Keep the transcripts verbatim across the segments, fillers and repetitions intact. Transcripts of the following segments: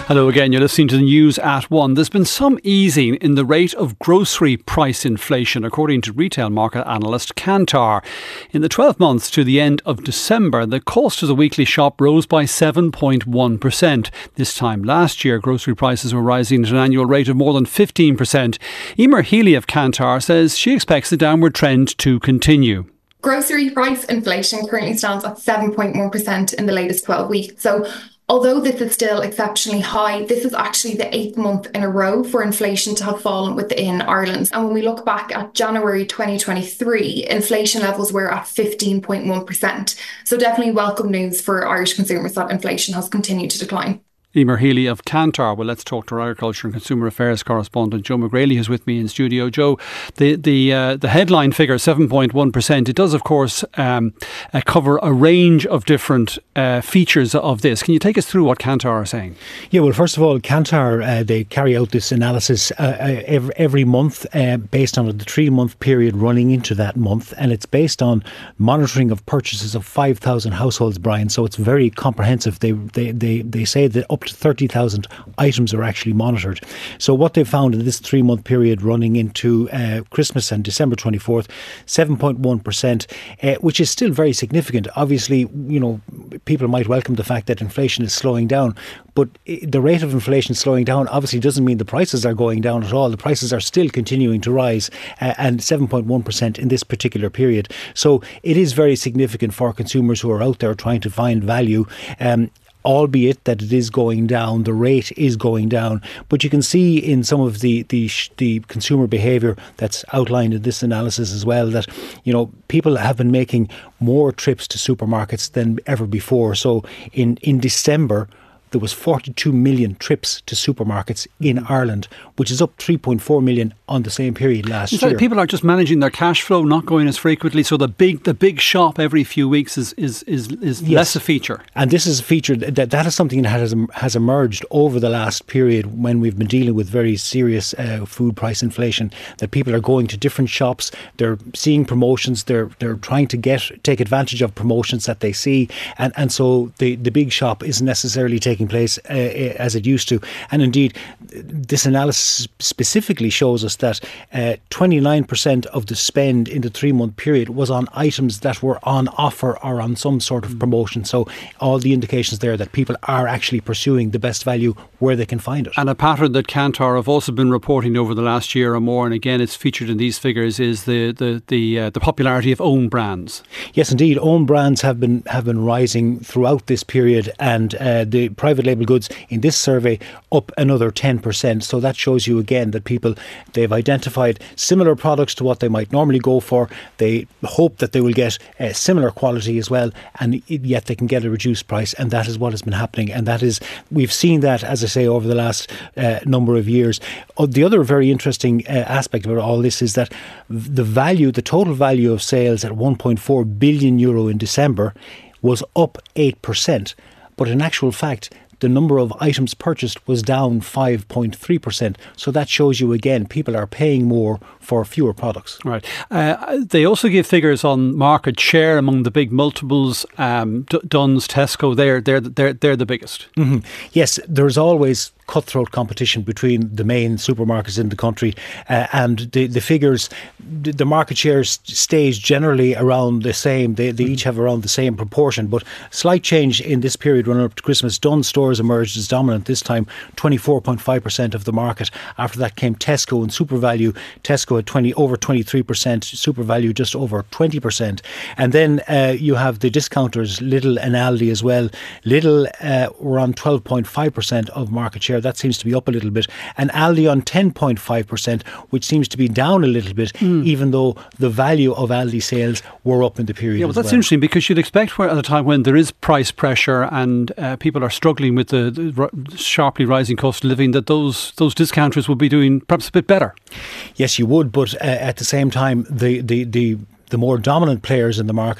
Hello again, you're listening to the news at one. There's been some easing in the rate of grocery price inflation, according to retail market analyst Kantar. In the twelve months to the end of December, the cost of the weekly shop rose by seven point one percent. This time last year, grocery prices were rising at an annual rate of more than fifteen percent. Emer Healy of Kantar says she expects the downward trend to continue. Grocery price inflation currently stands at seven point one percent in the latest twelve weeks. So although this is still exceptionally high, this is actually the eighth month in a row for inflation to have fallen within Ireland. And when we look back at January twenty twenty-three, inflation levels were at fifteen point one percent. So definitely welcome news for Irish consumers that inflation has continued to decline. Emer Healy of Kantar. Well, let's talk to our Agriculture and Consumer Affairs correspondent Joe McGrady, who's with me in studio. Joe, the the uh, the headline figure, seven point one percent, it does, of course, um, uh, cover a range of different uh, features of this. Can you take us through what Kantar are saying? Yeah, well, first of all, Kantar, uh, they carry out this analysis uh, every, every month uh, based on the three-month period running into that month, and it's based on monitoring of purchases of five thousand households, Brian, so it's very comprehensive. They, they, they, they say that up to thirty thousand items are actually monitored. So what they found in this three-month period running into uh, Christmas and December twenty-fourth, seven point one percent, uh, which is still very significant. Obviously, you know, people might welcome the fact that inflation is slowing down, but the rate of inflation slowing down obviously doesn't mean the prices are going down at all. The prices are still continuing to rise, uh, and seven point one percent in this particular period. So it is very significant for consumers who are out there trying to find value. Um, albeit that it is going down, the rate is going down. But you can see in some of the, the the consumer behaviour that's outlined in this analysis as well that, you know, people have been making more trips to supermarkets than ever before. So in, in December, there was forty-two million trips to supermarkets in Ireland, which is up three point four million on the same period last so year. People are just managing their cash flow, not going as frequently. So the big the big shop every few weeks is is is, is yes. less a feature. And this is a feature that that is something that has has emerged over the last period when we've been dealing with very serious uh, food price inflation. That people are going to different shops, they're seeing promotions, they're they're trying to get take advantage of promotions that they see, and and so the the big shop isn't necessarily taking place uh, as it used to. And indeed, this analysis specifically shows us that uh, twenty-nine percent of the spend in the three-month period was on items that were on offer or on some sort of promotion. So all the indications there that people are actually pursuing the best value where they can find it. And a pattern that Kantar have also been reporting over the last year or more, and again it's featured in these figures, is the the the, uh, the popularity of own brands. Yes, indeed, own brands have been have been rising throughout this period, and uh, the private label goods in this survey up another ten percent. So that shows you again that people, they've identified similar products to what they might normally go for. They hope that they will get uh, similar quality as well, and yet they can get a reduced price, and that is what has been happening. And that is, we've seen that, as I say, over the last uh, number of years. Uh, the other very interesting uh, aspect about all this is that the value, the total value of sales at one point four billion euro in December was up eight percent. But in actual fact, the number of items purchased was down five point three percent. So that shows you again, people are paying more for fewer products. Right. Uh, they also give figures on market share among the big multiples. Um, D- Dunnes, Tesco, they're they're they're they're the biggest. Mm-hmm. Yes, there's always cutthroat competition between the main supermarkets in the country, uh, and the, the figures, the, the market share stays generally around the same. They, they each have around the same proportion, but slight change in this period running up to Christmas. Dunnes Stores emerged as dominant this time, twenty-four point five percent of the market. After that came Tesco and SuperValu. Tesco at twenty over twenty-three percent, SuperValu just over twenty percent. And then uh, you have the discounters, Lidl and Aldi as well. Lidl uh, were on twelve point five percent of market share. That seems to be up a little bit. And Aldi on ten point five percent, which seems to be down a little bit, mm. even though the value of Aldi sales were up in the period. Yeah, well, as that's well. interesting, because you'd expect where, at a time when there is price pressure and uh, people are struggling with the, the r- sharply rising cost of living, that those those discounters would be doing perhaps a bit better. Yes, you would, but uh, at the same time, the the the the more dominant players in the market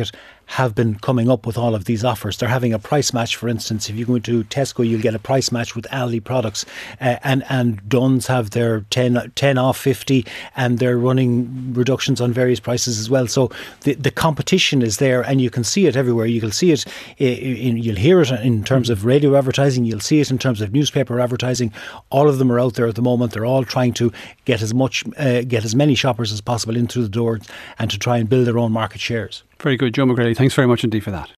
have been coming up with all of these offers. They're having a price match, for instance. If you go into Tesco, you'll get a price match with Aldi products, uh, and and Dunn's have their ten, ten off fifty, and they're running reductions on various prices as well. So the, the competition is there, and you can see it everywhere. You can see it, in, you'll hear it in terms of radio advertising, you'll see it in terms of newspaper advertising. All of them are out there at the moment. They're all trying to get as much, uh, get as many shoppers as possible in through the doors and to try and build their own market shares. Very good. Joe McGrady, thanks very much indeed for that.